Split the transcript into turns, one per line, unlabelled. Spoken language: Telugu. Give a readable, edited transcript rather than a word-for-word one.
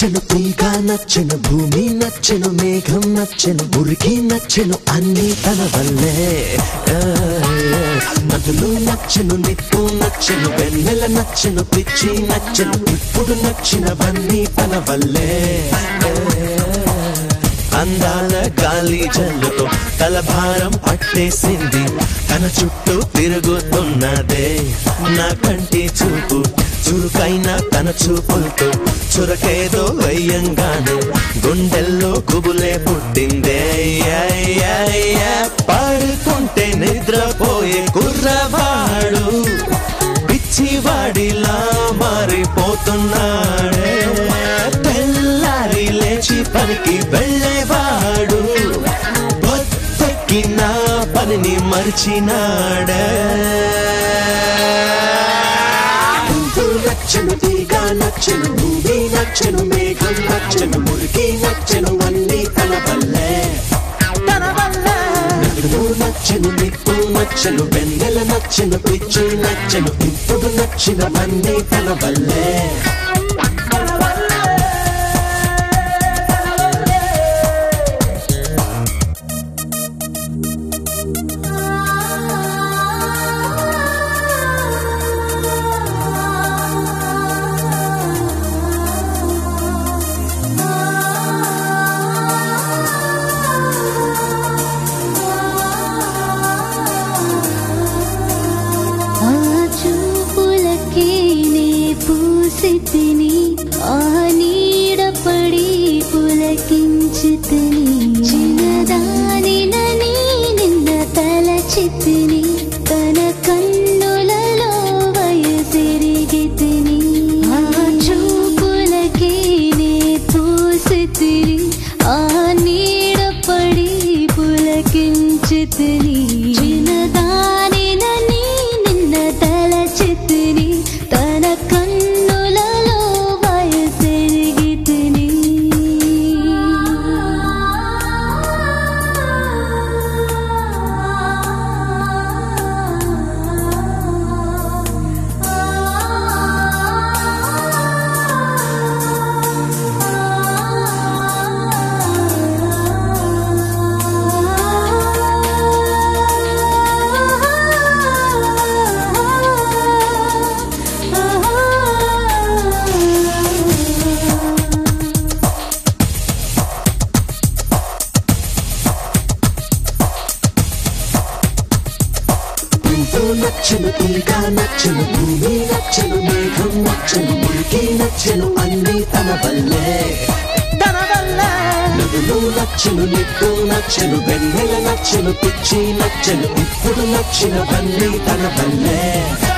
నచ్చను తీగ నచ్చను భూమి నచ్చను మేఘం నచ్చను మురికి నచ్చను అన్ని తన వల్లే నదులు నచ్చను నిప్పు నచ్చను వెన్నెల నచ్చను పిచ్చి నచ్చను ఇప్పుడు నచ్చినవన్నీ తన వల్లే అందాల గాలి జల్లుతో తలభారం పట్టేసింది తన చుట్టూ తిరుగుతున్నదే నా కంటి చూపు చురుకైన తన చూపులతో చురకేదో వయ్యంగానే గుండెల్లో గుబులే పుట్టిందే పడుకుంటే నిద్రపోయే కుర్రవాడు పిచ్చివాడిలా మారిపోతున్నాడే తెల్లారి లేచి పనికి వెళ్ళేవాడు పొద్దెక్కి నా పనిని మరిచినాడే నచ్చను తీగ నచ్చను భూమి నచ్చను మేఘం నచ్చను మురికి నచ్చను అన్నీ తన వల్లే నదులు నచ్చను నిప్పు నచ్చను వెన్నెల నచ్చను పిచ్చి నచ్చను ఇప్పుడు నచ్చినవన్నీ తన వల్లే
ఆ నీడ పడి పులకించితిని చిన్నదానినని నిన్న తలచితిని తన కన్నులలో వయసెరిగితిని ఆ చూపులకే నే పూసితిని ఆ నీడ పడి పులకించితిని చిన్నదానినని నిన్న తలచితిని తన
నచ్చను తీగ నచ్చను భూమి నచ్చను మేఘం నచ్చను మురికి నచ్చను అన్నీ తన వల్లే నదులు నచ్చను నిప్పు నచ్చను వెన్నెల నచ్చను పిచ్చి నచ్చను ఇప్పుడు నచ్చినవన్నీ తన వల్లే